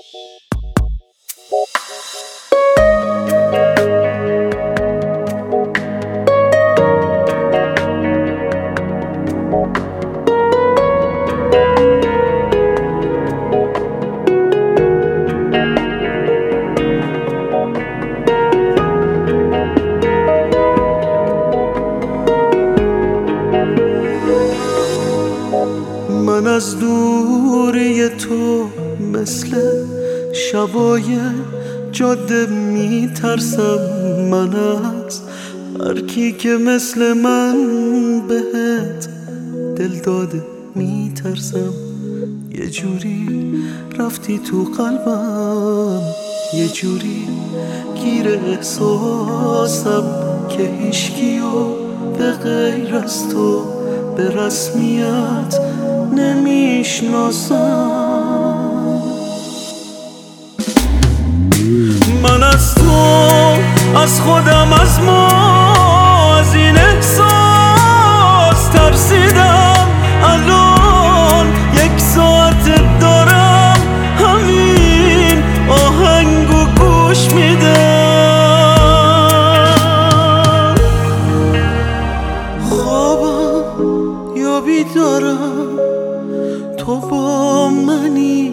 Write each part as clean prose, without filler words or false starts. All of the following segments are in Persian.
من از دوری تو مثل شبای جاده میترسم. من از هر کی که مثل من بهت دل داده میترسم. یه جوری رفتی تو قلبم، یه جوری گیر احساسم که هیچکیو به غیر از تو به رسمیت نمیشناسم. من از تو، از خودم، از ما، از این احساس ترسیدم. الان 1 ساعت دارم همین آهنگو گوش میدم. خوابم یا بیدارم تو با منی.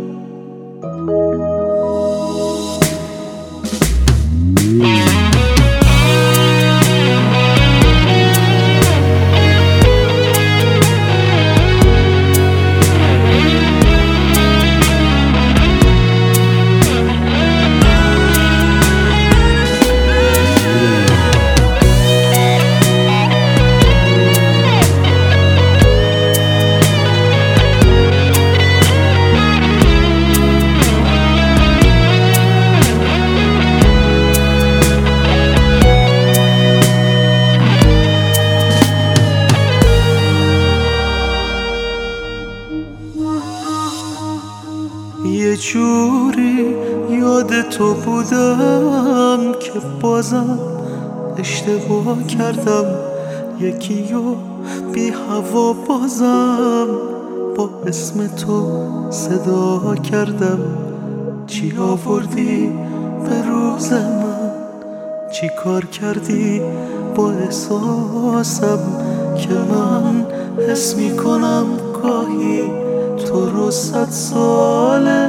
یه جوری یاد تو بودم که بازم اشتباه کردم. یکیو بی هوا بازم با اسم تو صدا کردم. چی آوردی به روز من، چی کار کردی با احساسم که من حس میکنم گاهی تو رو 100 ساله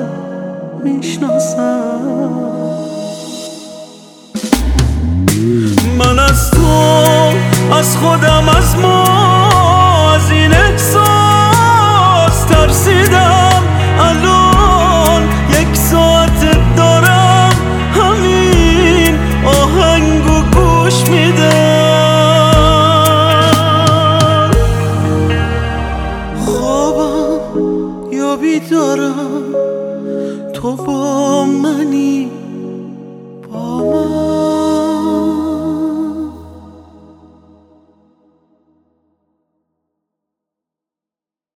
میشناسم. من از تو، از خودم، از ما